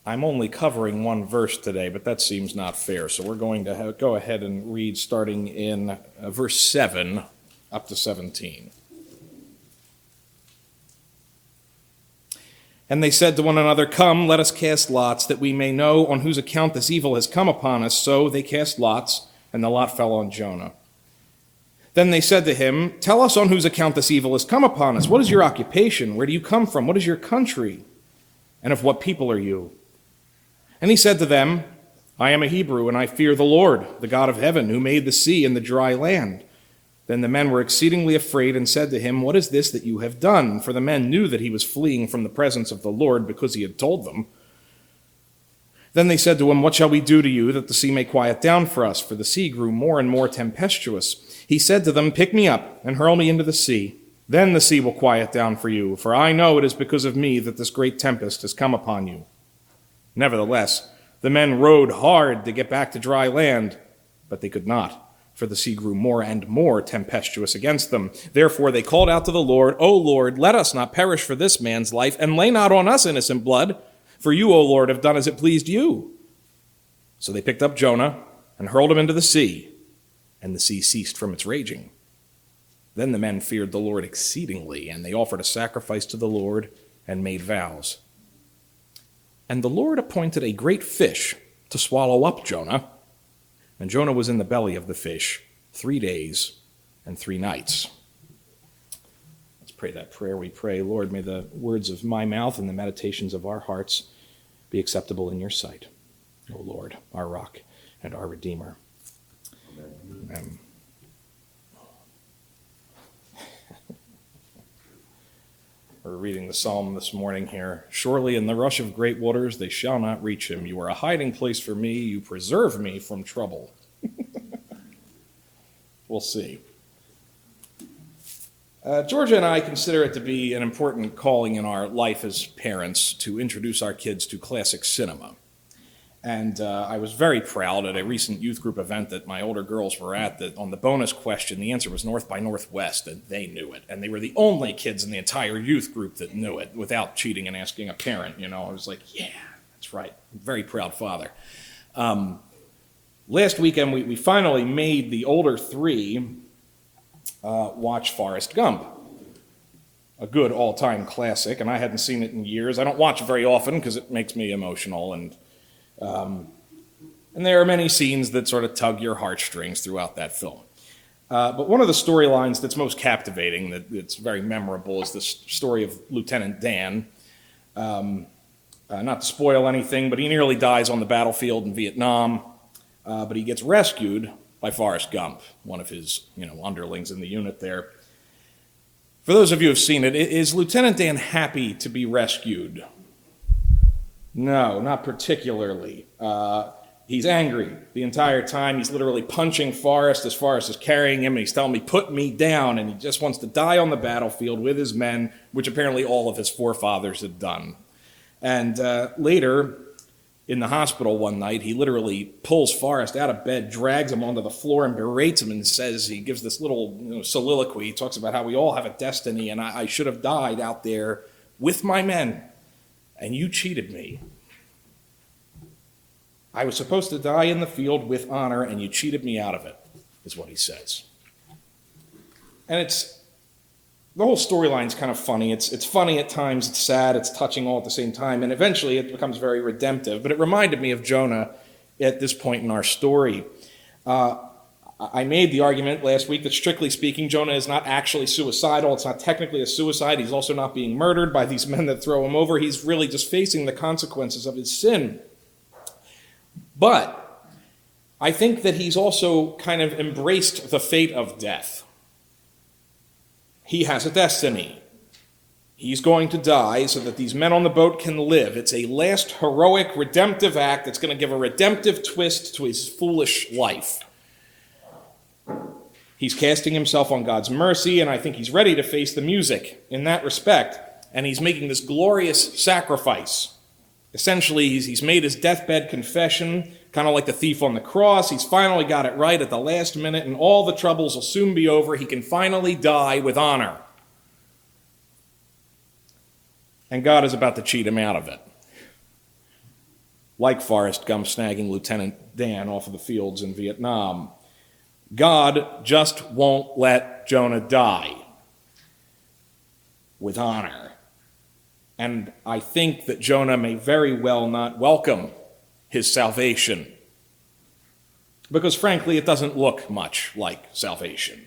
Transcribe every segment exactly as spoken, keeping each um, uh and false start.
I'm only covering one verse today, but that seems not fair. So we're going to have, go ahead and read starting in uh, verse seven up to seventeen. And they said to one another, "Come, let us cast lots, that we may know on whose account this evil has come upon us." So they cast lots, and the lot fell on Jonah. Then they said to him, "Tell us on whose account this evil has come upon us. What is your occupation? Where do you come from? What is your country? And of what people are you?" And he said to them, "I am a Hebrew, and I fear the Lord, the God of heaven, who made the sea and the dry land." Then the men were exceedingly afraid and said to him, "What is this that you have done?" For the men knew that he was fleeing from the presence of the Lord, because he had told them. Then they said to him, "What shall we do to you, that the sea may quiet down for us?" For the sea grew more and more tempestuous. He said to them, "Pick me up and hurl me into the sea. Then the sea will quiet down for you, for I know it is because of me that this great tempest has come upon you." Nevertheless, the men rowed hard to get back to dry land, but they could not, for the sea grew more and more tempestuous against them. Therefore they called out to the Lord, "O Lord, let us not perish for this man's life, and lay not on us innocent blood. For you, O Lord, have done as it pleased you." So they picked up Jonah and hurled him into the sea, and the sea ceased from its raging. Then the men feared the Lord exceedingly, and they offered a sacrifice to the Lord and made vows. And the Lord appointed a great fish to swallow up Jonah, and Jonah was in the belly of the fish three days and three nights. Let's pray that prayer we pray. Lord, may the words of my mouth and the meditations of our hearts be acceptable in your sight, O Lord, our rock and our Redeemer. Amen. Amen. We're reading the psalm this morning here. "Surely in the rush of great waters they shall not reach him. You are a hiding place for me. You preserve me from trouble." We'll see. Uh, Georgia and I consider it to be an important calling in our life as parents to introduce our kids to classic cinema. And uh, I was very proud at a recent youth group event that my older girls were at, that on the bonus question, the answer was North by Northwest, and they knew it. And they were the only kids in the entire youth group that knew it without cheating and asking a parent. You know, I was like, yeah, that's right. I'm a very proud father. Um, last weekend, we, we finally made the older three uh, watch Forrest Gump, a good all-time classic, and I hadn't seen it in years. I don't watch it very often because it makes me emotional, and Um, and there are many scenes that sort of tug your heartstrings throughout that film. Uh, but one of the storylines that's most captivating, that that's very memorable, is the story of Lieutenant Dan. Um, uh, not to spoil anything, but he nearly dies on the battlefield in Vietnam. Uh, but he gets rescued by Forrest Gump, one of his, you know, underlings in the unit there. For those of you who have seen it, is Lieutenant Dan happy to be rescued? No, not particularly. Uh, he's angry the entire time. He's literally punching Forrest as Forrest is carrying him, and he's telling me, "Put me down," and he just wants to die on the battlefield with his men, which apparently all of his forefathers had done. And uh, later, in the hospital one night, he literally pulls Forrest out of bed, drags him onto the floor, and berates him and says, he gives this little you know, soliloquy. He talks about how we all have a destiny, and I, I should have died out there with my men. And you cheated me. I was supposed to die in the field with honor, and you cheated me out of it, is what he says. And it's, the whole storyline's kind of funny. It's it's funny at times, it's sad, it's touching all at the same time, and eventually it becomes very redemptive. But it reminded me of Jonah at this point in our story. Uh, I made the argument last week that, strictly speaking, Jonah is not actually suicidal. It's not technically a suicide. He's also not being murdered by these men that throw him over. He's really just facing the consequences of his sin. But I think that he's also kind of embraced the fate of death. He has a destiny. He's going to die so that these men on the boat can live. It's a last heroic, redemptive act that's going to give a redemptive twist to his foolish life. He's casting himself on God's mercy, and I think he's ready to face the music in that respect. And he's making this glorious sacrifice. Essentially, he's, he's made his deathbed confession, kind of like the thief on the cross. He's finally got it right at the last minute, and all the troubles will soon be over. He can finally die with honor. And God is about to cheat him out of it. like Forrest Gump snagging Lieutenant Dan off of the fields in Vietnam. God just won't let Jonah die with honor. And I think that Jonah may very well not welcome his salvation, because frankly, it doesn't look much like salvation.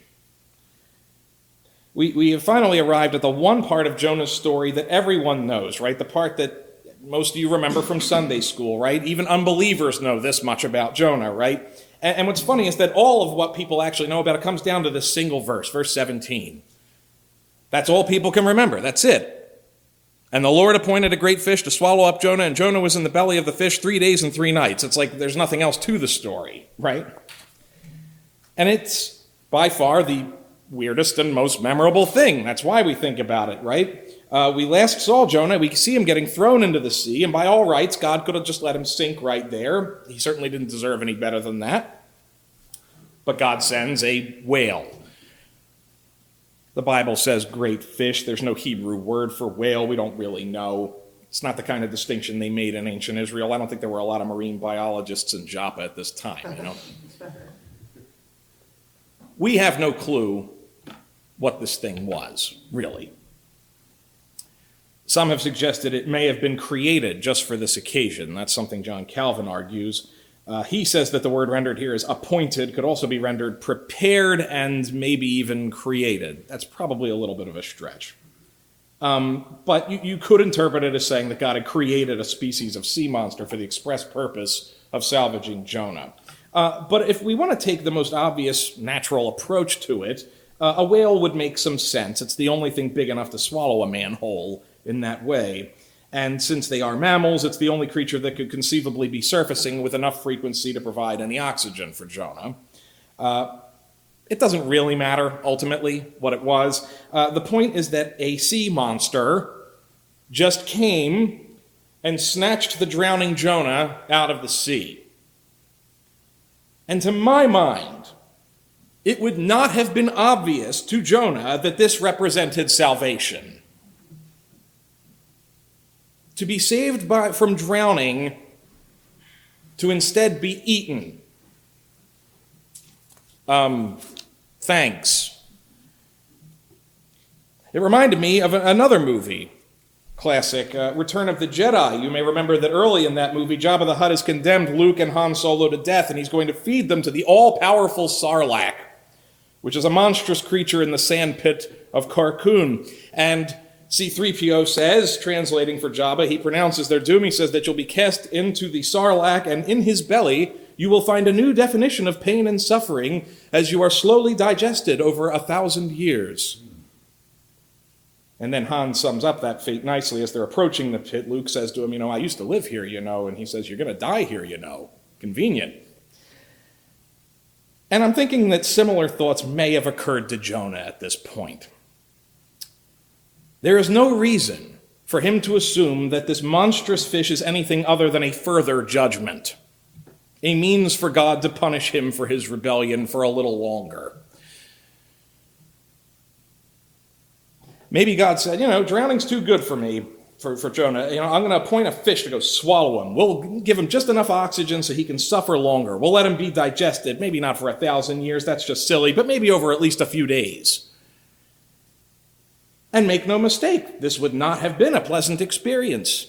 We, we have finally arrived at the one part of Jonah's story that everyone knows, right? The part that most of you remember from Sunday school, right? Even unbelievers know this much about Jonah, right? And, and what's funny is that all of what people actually know about it comes down to this single verse, verse seventeen. That's all people can remember. That's it. And the Lord appointed a great fish to swallow up Jonah, and Jonah was in the belly of the fish three days and three nights. It's like there's nothing else to the story, right? And it's by far the weirdest and most memorable thing. That's why we think about it, right? Uh, we last saw Jonah. We see him getting thrown into the sea, and by all rights, God could have just let him sink right there. He certainly didn't deserve any better than that. But God sends a whale. The Bible says great fish. There's no Hebrew word for whale. We don't really know. It's not the kind of distinction they made in ancient Israel. I don't think there were a lot of marine biologists in Joppa at this time, you know. We have no clue what this thing was, really. Some have suggested it may have been created just for this occasion. That's something John Calvin argues. Uh, he says that the word rendered here is appointed, could also be rendered prepared and maybe even created. That's probably a little bit of a stretch. Um, but you, you could interpret it as saying that God had created a species of sea monster for the express purpose of salvaging Jonah. Uh, but if we want to take the most obvious natural approach to it, uh, a whale would make some sense. It's the only thing big enough to swallow a man whole in that way. And since they are mammals, it's the only creature that could conceivably be surfacing with enough frequency to provide any oxygen for Jonah. Uh, it doesn't really matter, ultimately, what it was. Uh, the point is that a sea monster just came and snatched the drowning Jonah out of the sea. And to my mind, it would not have been obvious to Jonah that this represented salvation. To be saved by, from drowning, to instead be eaten. Um, thanks. It reminded me of another movie, classic, uh, Return of the Jedi. You may remember that early in that movie, Jabba the Hutt has condemned Luke and Han Solo to death, and he's going to feed them to the all-powerful Sarlacc, which is a monstrous creature in the sand pit of Carkoon. And C three P O says, translating for Jabba, he pronounces their doom. He says that you'll be cast into the Sarlacc, and in his belly you will find a new definition of pain and suffering as you are slowly digested over a thousand years. And then Han sums up that fate nicely as they're approaching the pit. Luke says to him, you know, I used to live here, you know, and he says, you're going to die here, you know. Convenient. And I'm thinking that similar thoughts may have occurred to Jonah at this point. There is no reason for him to assume that this monstrous fish is anything other than a further judgment, a means for God to punish him for his rebellion for a little longer. Maybe God said, you know, drowning's too good for me, for, for Jonah. You know, I'm going to appoint a fish to go swallow him. We'll give him just enough oxygen so he can suffer longer. We'll let him be digested, maybe not for a thousand years, that's just silly, but maybe over at least a few days. And make no mistake, this would not have been a pleasant experience.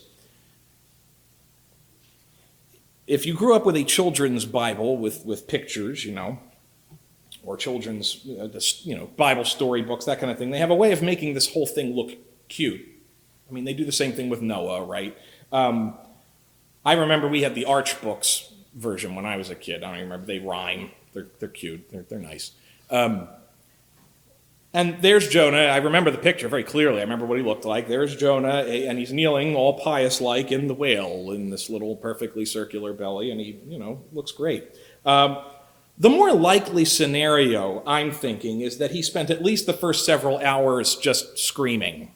If you grew up with a children's Bible with, with pictures, you know, or children's, you know, Bible story books, that kind of thing, they have a way of making this whole thing look cute. I mean, they do the same thing with Noah, right? Um, I remember we had the Arch Books version when I was a kid. I don't even remember. They rhyme. They're, they're cute. They're, they're nice. Um, And there's Jonah. I remember the picture very clearly. I remember what he looked like. There's Jonah, and he's kneeling all pious-like in the whale in this little perfectly circular belly, and he, you know, looks great. Um, the more likely scenario, I'm thinking, is that he spent at least the first several hours just screaming.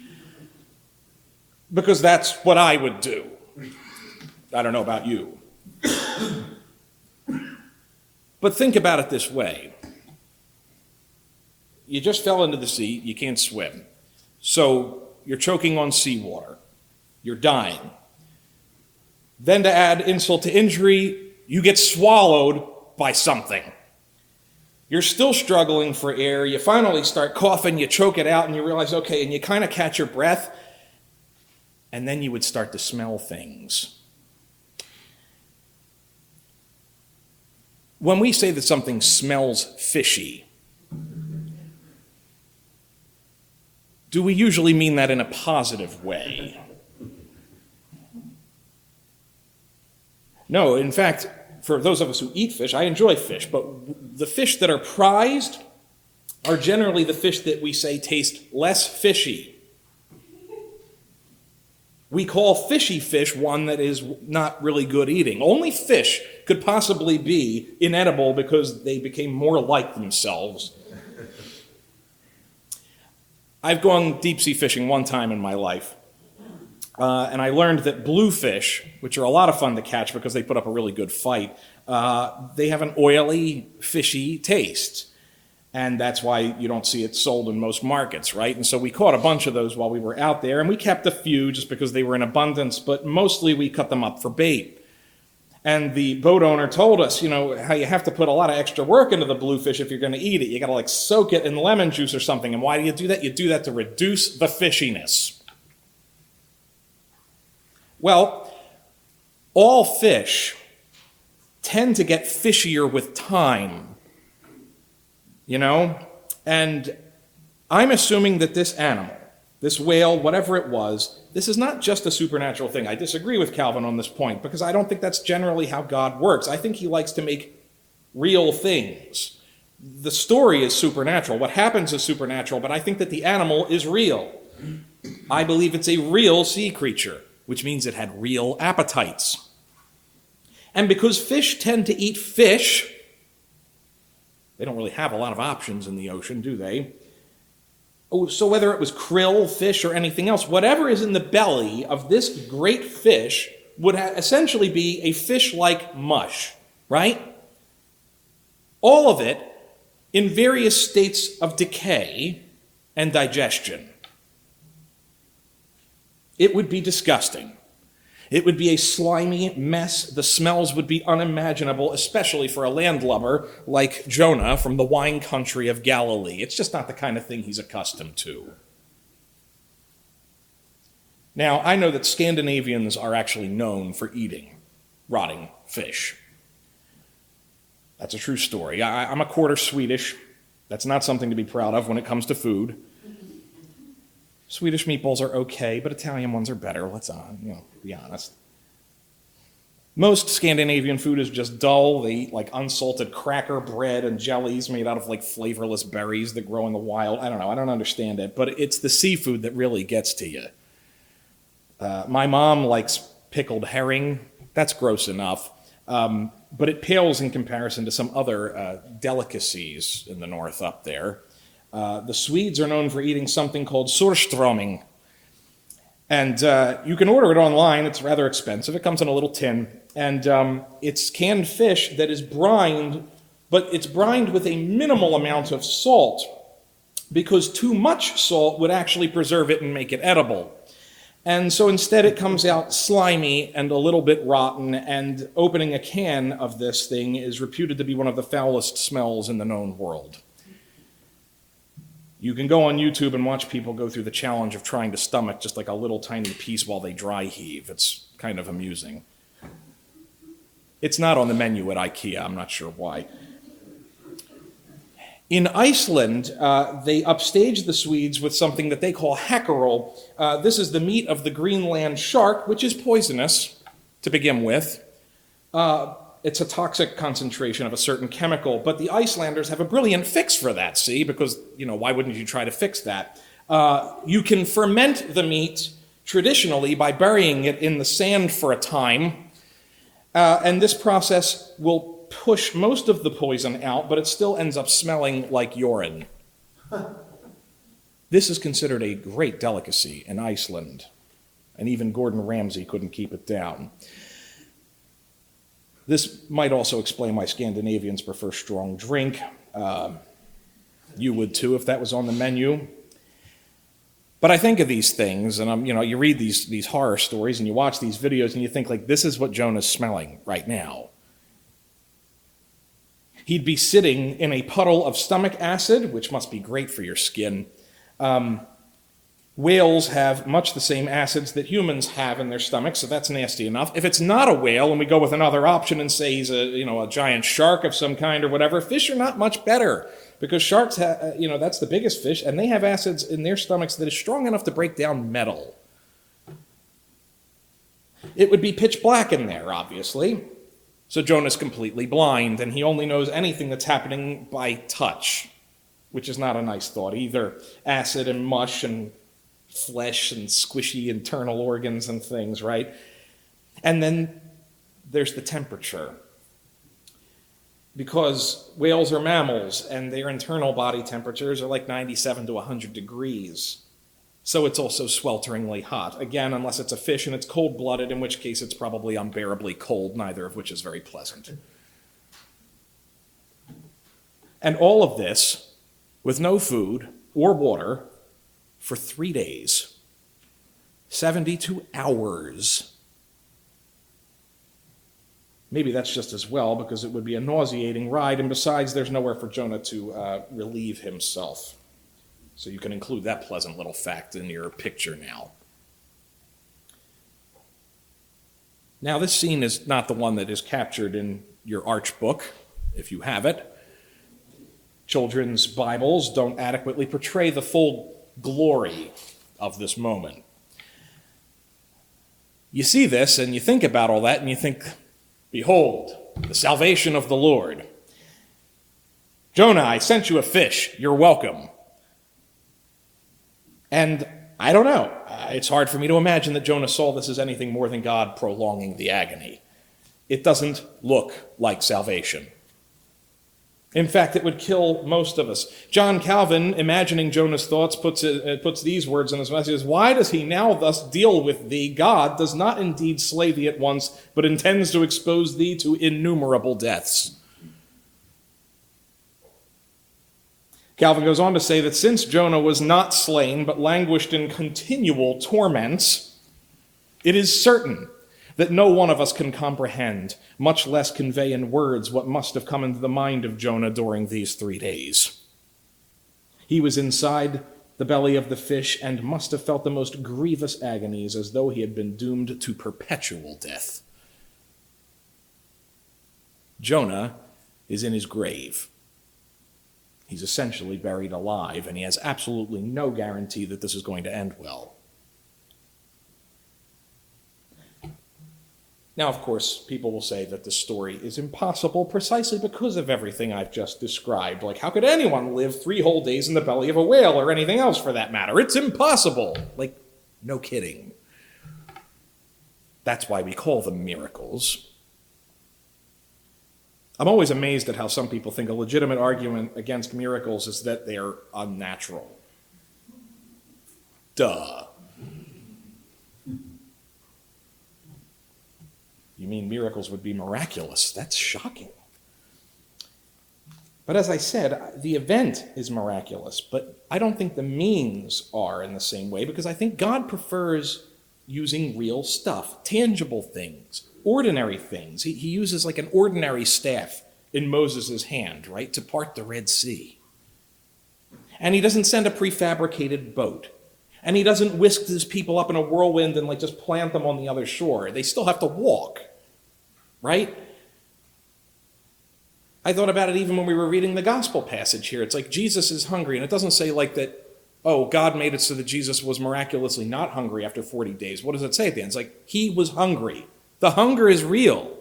Because that's what I would do. I don't know about you. But think about it this way. You just fell into the sea, you can't swim. So you're choking on seawater. You're dying. Then to add insult to injury, you get swallowed by something. You're still struggling for air. You finally start coughing, you choke it out, and you realize, okay, and you kind of catch your breath, and then you would start to smell things. When we say that something smells fishy, do we usually mean that in a positive way? No, in fact, for those of us who eat fish, I enjoy fish, but the fish that are prized are generally the fish that we say taste less fishy. We call fishy fish one that is not really good eating. Only fish could possibly be inedible because they became more like themselves. I've gone deep sea fishing one time in my life, uh, and I learned that bluefish, which are a lot of fun to catch because they put up a really good fight, uh, they have an oily, fishy taste. And that's why you don't see it sold in most markets, right? And so we caught a bunch of those while we were out there, and we kept a few just because they were in abundance, but mostly we cut them up for bait. And the boat owner told us, you know, how you have to put a lot of extra work into the bluefish if you're going to eat it. You got to like soak it in lemon juice or something. And why do you do that? You do that to reduce the fishiness. Well, all fish tend to get fishier with time. You know, and I'm assuming that this animal, this whale, whatever it was, this is not just a supernatural thing. I disagree with Calvin on this point because I don't think that's generally how God works. I think he likes to make real things. The story is supernatural. What happens is supernatural, but I think that the animal is real. I believe it's a real sea creature, which means it had real appetites. And because fish tend to eat fish, they don't really have a lot of options in the ocean, do they? Oh, so whether it was krill, fish, or anything else, whatever is in the belly of this great fish would ha- essentially be a fish-like mush, right? All of it in various states of decay and digestion. It would be disgusting. It would be a slimy mess. The smells would be unimaginable, especially for a landlubber like Jonah from the wine country of Galilee. It's just not the kind of thing he's accustomed to. Now, I know that Scandinavians are actually known for eating rotting fish. That's a true story. I, I'm a quarter Swedish. That's not something to be proud of when it comes to food. Swedish meatballs are okay, but Italian ones are better. Let's uh, you know, be honest. Most Scandinavian food is just dull. They eat like unsalted cracker bread and jellies made out of like flavorless berries that grow in the wild. I don't know. I don't understand it, but it's the seafood that really gets to you. Uh, my mom likes pickled herring. That's gross enough, um, but it pales in comparison to some other uh, delicacies in the north up there. Uh, the Swedes are known for eating something called surströmming. And uh, you can order it online. It's rather expensive. It comes in a little tin. And um, it's canned fish that is brined, but it's brined with a minimal amount of salt because too much salt would actually preserve it and make it edible. And so instead it comes out slimy and a little bit rotten, and opening a can of this thing is reputed to be one of the foulest smells in the known world. You can go on YouTube and watch people go through the challenge of trying to stomach just like a little tiny piece while they dry heave. It's kind of amusing. It's not on the menu at IKEA. I'm not sure why. In Iceland, uh, they upstage the Swedes with something that they call hackerel. Uh, this is the meat of the Greenland shark, which is poisonous to begin with. Uh, It's a toxic concentration of a certain chemical, but the Icelanders have a brilliant fix for that, see? Because, you know, why wouldn't you try to fix that? Uh, you can ferment the meat traditionally by burying it in the sand for a time, uh, and this process will push most of the poison out, but it still ends up smelling like urine. This is considered a great delicacy in Iceland, and even Gordon Ramsay couldn't keep it down. This might also explain why Scandinavians prefer strong drink. Uh, you would too if that was on the menu. But I think of these things, and I'm, you know, you read these, these horror stories and you watch these videos and you think, like, this is what Jonah's smelling right now. He'd be sitting in a puddle of stomach acid, which must be great for your skin. Um, whales have much the same acids that humans have in their stomachs, so that's nasty enough. If it's not a whale, and we go with another option and say he's a, you know, a giant shark of some kind or whatever, fish are not much better. Because sharks, ha- you know, that's the biggest fish, and they have acids in their stomachs that is strong enough to break down metal. It would be pitch black in there, obviously. So Jonah's completely blind, and he only knows anything that's happening by touch, which is not a nice thought either. Acid and mush and flesh and squishy internal organs and things, right? And then there's the temperature. Because whales are mammals, and their internal body temperatures are like ninety-seven to one hundred degrees. So it's also swelteringly hot. Again, unless it's a fish and it's cold-blooded, in which case it's probably unbearably cold, neither of which is very pleasant. And all of this with no food or water for three days, seventy-two hours. Maybe that's just as well, because it would be a nauseating ride, and besides, there's nowhere for Jonah to uh, relieve himself. So you can include that pleasant little fact in your picture now. Now, this scene is not the one that is captured in your Arch book, if you have it. Children's Bibles don't adequately portray the full glory of this moment. You see this, and you think about all that, and you think, behold, the salvation of the Lord. Jonah, I sent you a fish. You're welcome. And I don't know. It's hard for me to imagine that Jonah saw this as anything more than God prolonging the agony. It doesn't look like salvation. In fact, it would kill most of us. John Calvin, imagining Jonah's thoughts, puts, it, puts these words in his message: why does he now thus deal with thee? God does not indeed slay thee at once, but intends to expose thee to innumerable deaths. Calvin goes on to say that since Jonah was not slain, but languished in continual torments, it is certain that no one of us can comprehend, much less convey in words, what must have come into the mind of Jonah during these three days. He was inside the belly of the fish and must have felt the most grievous agonies, as though he had been doomed to perpetual death. Jonah is in his grave. He's essentially buried alive, and he has absolutely no guarantee that this is going to end well. Now, of course, people will say that this story is impossible precisely because of everything I've just described. Like, how could anyone live three whole days in the belly of a whale, or anything else for that matter? It's impossible. Like, no kidding. That's why we call them miracles. I'm always amazed at how some people think a legitimate argument against miracles is that they're unnatural. Duh. You mean miracles would be miraculous? That's shocking. But as I said, the event is miraculous, but I don't think the means are in the same way, because I think God prefers using real stuff, tangible things, ordinary things. He, he uses like an ordinary staff in Moses' hand, right, to part the Red Sea. And he doesn't send a prefabricated boat. And he doesn't whisk his people up in a whirlwind and like just plant them on the other shore. They still have to walk. Right? I thought about it even when we were reading the gospel passage here. It's like Jesus is hungry, and it doesn't say like that, oh, God made it so that Jesus was miraculously not hungry after forty days. What does it say at the end? It's like, he was hungry. The hunger is real.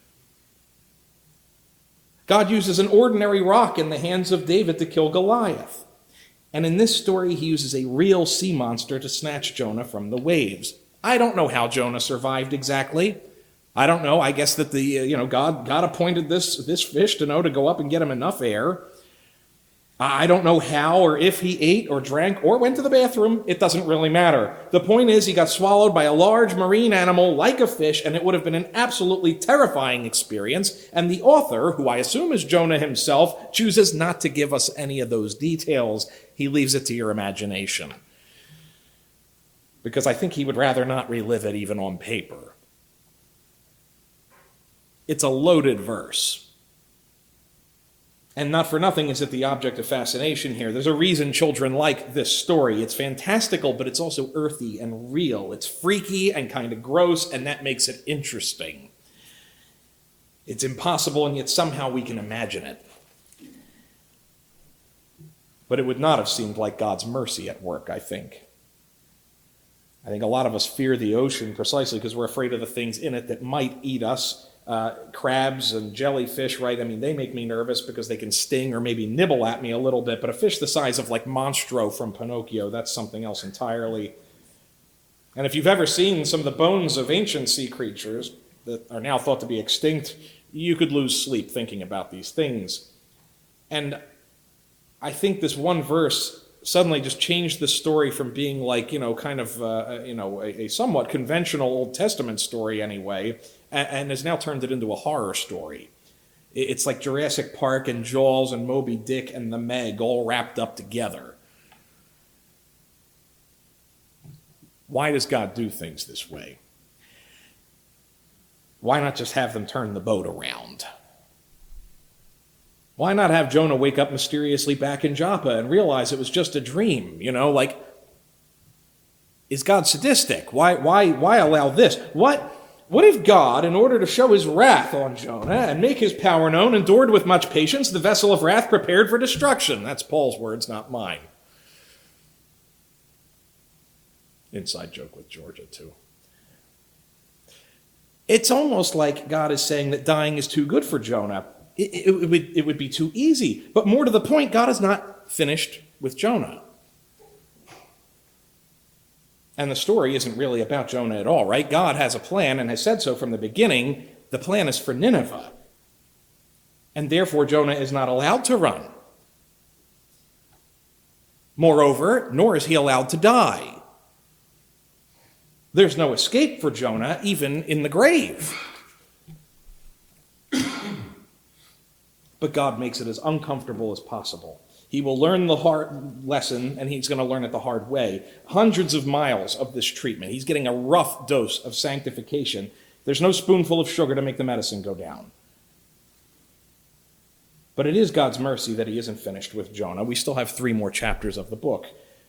God uses an ordinary rock in the hands of David to kill Goliath. And in this story, he uses a real sea monster to snatch Jonah from the waves. I don't know how Jonah survived exactly. I don't know. I guess that the, uh, you know, God, God appointed this, this fish to know to go up and get him enough air. I don't know how or if he ate or drank or went to the bathroom. It doesn't really matter. The point is he got swallowed by a large marine animal like a fish, and it would have been an absolutely terrifying experience. And the author, who I assume is Jonah himself, chooses not to give us any of those details. He leaves it to your imagination. because I think he would rather not relive it even on paper. It's a loaded verse. And not for nothing is it the object of fascination here. There's a reason children like this story. It's fantastical, but it's also earthy and real. It's freaky and kind of gross, and that makes it interesting. It's impossible, and yet somehow we can imagine it. But it would not have seemed like God's mercy at work, I think. I think a lot of us fear the ocean precisely because we're afraid of the things in it that might eat us. Uh, crabs and jellyfish, right? I mean, they make me nervous because they can sting or maybe nibble at me a little bit, but a fish the size of like Monstro from Pinocchio, that's something else entirely. And if you've ever seen some of the bones of ancient sea creatures that are now thought to be extinct, you could lose sleep thinking about these things. And I think this one verse suddenly just changed the story from being like, you know, kind of, uh, you know, a, a somewhat conventional Old Testament story anyway, and, and has now turned it into a horror story. It's like Jurassic Park and Jaws and Moby Dick and the Meg all wrapped up together. Why does God do things this way? Why not just have them turn the boat around? Why not have Jonah wake up mysteriously back in Joppa and realize it was just a dream? You know, like, is God sadistic? Why, why, why allow this? What, what if God, in order to show his wrath on Jonah and make his power known, endured with much patience the vessel of wrath prepared for destruction? That's Paul's words, not mine. Inside joke with Georgia, too. It's almost like God is saying that dying is too good for Jonah. It, it, it, would, it would be too easy. But more to the point, God is not finished with Jonah. And the story isn't really about Jonah at all, right? God has a plan and has said so from the beginning. The plan is for Nineveh. And therefore, Jonah is not allowed to run. Moreover, nor is he allowed to die. There's no escape for Jonah, even in the grave. But God makes it as uncomfortable as possible. He will learn the hard lesson, and he's going to learn it the hard way. Hundreds of miles of this treatment. He's getting a rough dose of sanctification. There's no spoonful of sugar to make the medicine go down. But it is God's mercy that he isn't finished with Jonah. We still have three more chapters of the book.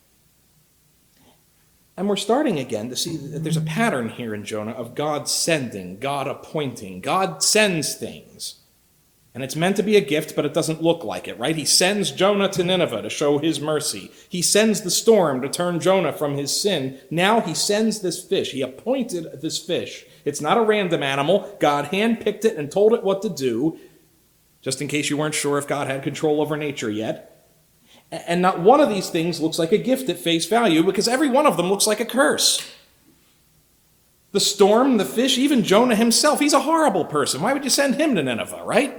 And we're starting again to see that there's a pattern here in Jonah of God sending, God appointing. God sends things. And it's meant to be a gift, but it doesn't look like it, right? He sends Jonah to Nineveh to show his mercy. He sends the storm to turn Jonah from his sin. Now he sends this fish. He appointed this fish. It's not a random animal. God handpicked it and told it what to do, just in case you weren't sure if God had control over nature yet. And not one of these things looks like a gift at face value, because every one of them looks like a curse. The storm, the fish, even Jonah himself, he's a horrible person. Why would you send him to Nineveh, right?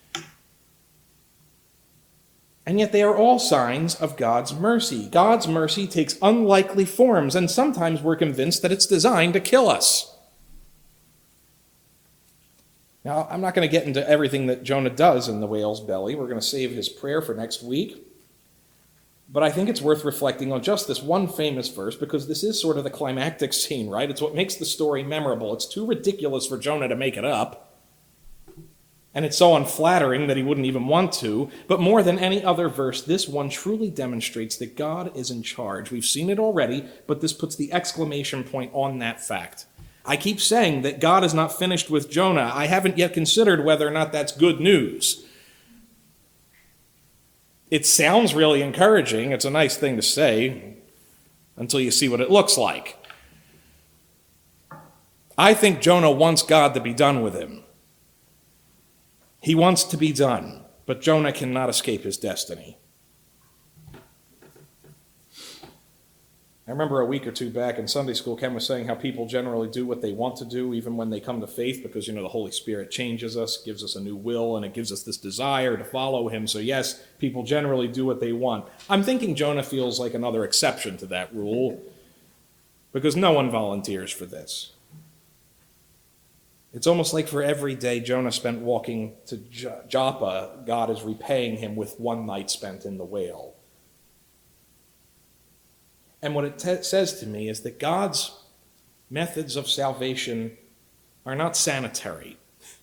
And yet they are all signs of God's mercy. God's mercy takes unlikely forms, and sometimes we're convinced that it's designed to kill us. Now, I'm not going to get into everything that Jonah does in the whale's belly. We're going to save his prayer for next week. But I think it's worth reflecting on just this one famous verse, because this is sort of the climactic scene, right? It's what makes the story memorable. It's too ridiculous for Jonah to make it up. And it's so unflattering that he wouldn't even want to. But more than any other verse, this one truly demonstrates that God is in charge. We've seen it already, but this puts the exclamation point on that fact. I keep saying that God is not finished with Jonah. I haven't yet considered whether or not that's good news. It sounds really encouraging. It's a nice thing to say until you see what it looks like. I think Jonah wants God to be done with him. He wants to be done, but Jonah cannot escape his destiny. I remember a week or two back in Sunday school, Ken was saying how people generally do what they want to do, even when they come to faith, because, you know, the Holy Spirit changes us, gives us a new will, and it gives us this desire to follow him. So yes, people generally do what they want. I'm thinking Jonah feels like another exception to that rule, because no one volunteers for this. It's almost like for every day Jonah spent walking to Joppa, God is repaying him with one night spent in the whale. And what it te- says to me is that God's methods of salvation are not sanitary.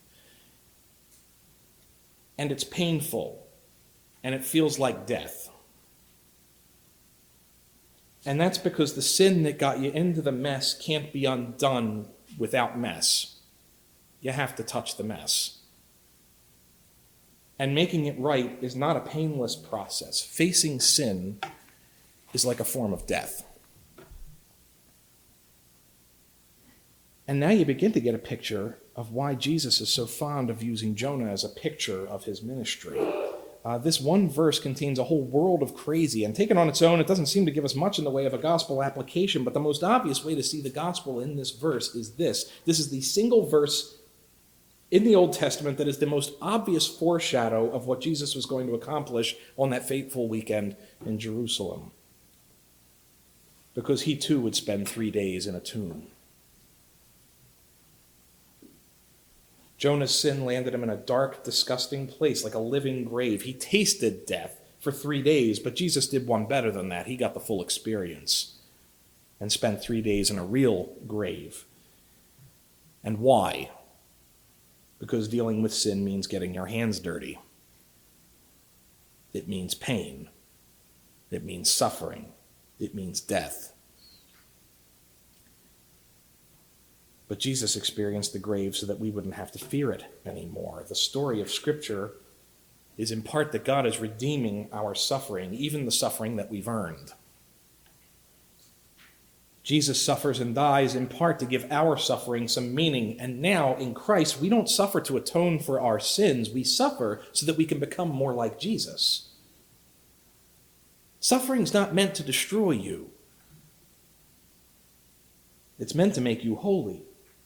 And it's painful. And it feels like death. And that's because the sin that got you into the mess can't be undone without mess. You have to touch the mess. And making it right is not a painless process. Facing sin is like a form of death. And now you begin to get a picture of why Jesus is so fond of using Jonah as a picture of his ministry. Uh, this one verse contains a whole world of crazy, and taken on its own, it doesn't seem to give us much in the way of a gospel application, but the most obvious way to see the gospel in this verse is this. This is the single verse in the Old Testament that is the most obvious foreshadow of what Jesus was going to accomplish on that fateful weekend in Jerusalem. Because he too would spend three days in a tomb. Jonah's sin landed him in a dark, disgusting place, like a living grave. He tasted death for three days, but Jesus did one better than that. He got the full experience and spent three days in a real grave. And why? Because dealing with sin means getting your hands dirty. It means pain. It means suffering. It means death. But Jesus experienced the grave so that we wouldn't have to fear it anymore. The story of Scripture is in part that God is redeeming our suffering, even the suffering that we've earned. Jesus suffers and dies in part to give our suffering some meaning. And now in Christ, we don't suffer to atone for our sins. We suffer so that we can become more like Jesus. Suffering's not meant to destroy you. It's meant to make you holy.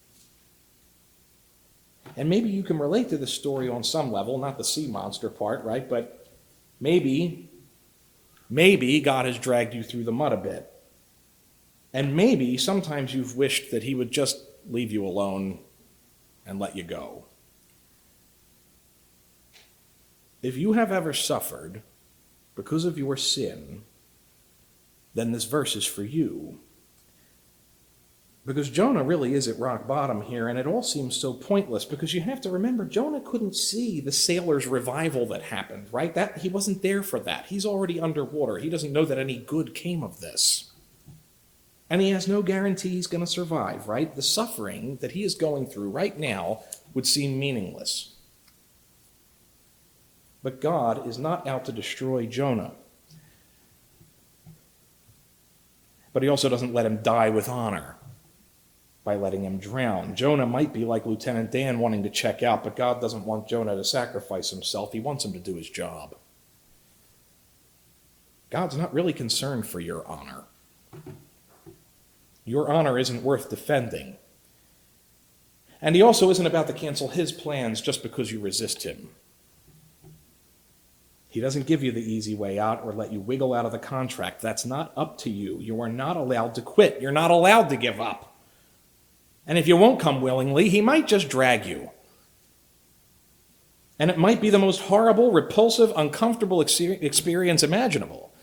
And maybe you can relate to this story on some level, not the sea monster part, right? But maybe, maybe God has dragged you through the mud a bit. And maybe sometimes you've wished that he would just leave you alone and let you go. If you have ever suffered because of your sin, then this verse is for you. Because Jonah really is at rock bottom here, and it all seems so pointless, because you have to remember, Jonah couldn't see the sailors' revival that happened, right? That he wasn't there for that. He's already underwater. He doesn't know that any good came of this. And he has no guarantee he's going to survive, right? The suffering that he is going through right now would seem meaningless. But God is not out to destroy Jonah. But he also doesn't let him die with honor by letting him drown. Jonah might be like Lieutenant Dan wanting to check out, but God doesn't want Jonah to sacrifice himself. He wants him to do his job. God's not really concerned for your honor. Your honor isn't worth defending. And he also isn't about to cancel his plans just because you resist him. He doesn't give you the easy way out or let you wiggle out of the contract. That's not up to you. You are not allowed to quit. You're not allowed to give up. And if you won't come willingly, he might just drag you. And it might be the most horrible, repulsive, uncomfortable experience imaginable.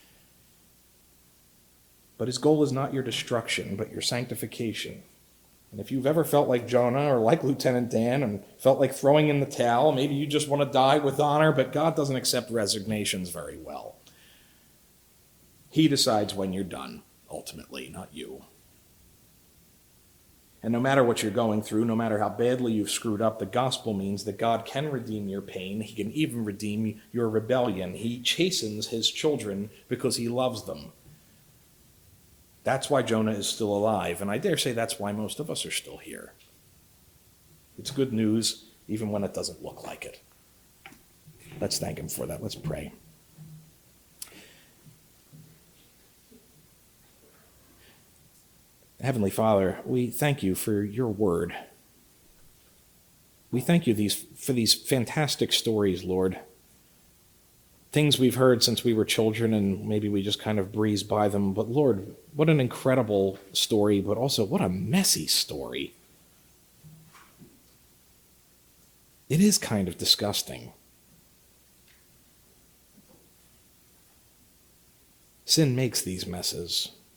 But his goal is not your destruction, but your sanctification. And if you've ever felt like Jonah or like Lieutenant Dan and felt like throwing in the towel, maybe you just want to die with honor, but God doesn't accept resignations very well. He decides when you're done, ultimately, not you. And no matter what you're going through, no matter how badly you've screwed up, the gospel means that God can redeem your pain. He can even redeem your rebellion. He chastens his children because he loves them. That's why Jonah is still alive, and I dare say that's why most of us are still here. It's good news, even when it doesn't look like it. Let's thank him for that. Let's pray. Heavenly Father, we thank you for your word. We thank you these, for these fantastic stories, Lord. Things we've heard since we were children, and maybe we just kind of breeze by them. But Lord, what an incredible story, but also what a messy story. It is kind of disgusting. Sin makes these messes.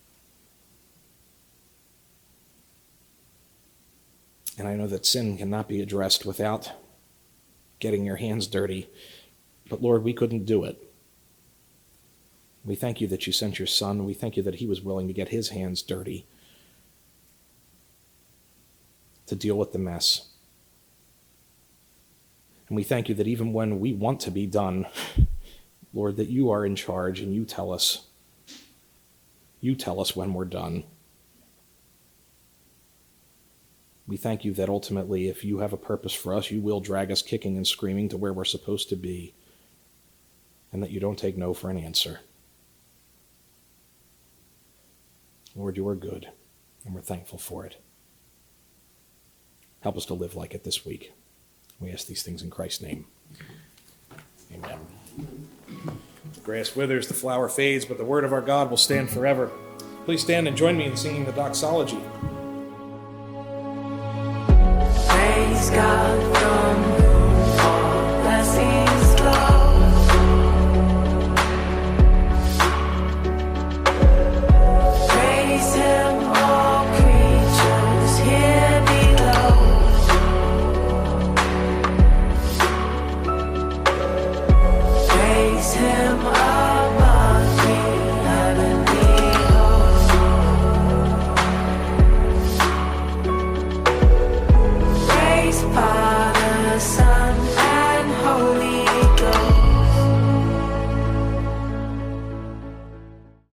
And I know that sin cannot be addressed without getting your hands dirty. But Lord, we couldn't do it. We thank you that you sent your Son. We thank you that he was willing to get his hands dirty to deal with the mess. And we thank you that even when we want to be done, Lord, that you are in charge and you tell us. You tell us when we're done. We thank you that ultimately, if you have a purpose for us, you will drag us kicking and screaming to where we're supposed to be, and that you don't take no for an answer. Lord, you are good, and we're thankful for it. Help us to live like it this week. We ask these things in Christ's name. Amen. The grass withers, the flower fades, but the word of our God will stand forever. Please stand and join me in singing the doxology. Praise God from whom all blessings flow. Praise him, all creatures here below. Praise him above the heavenly host. Praise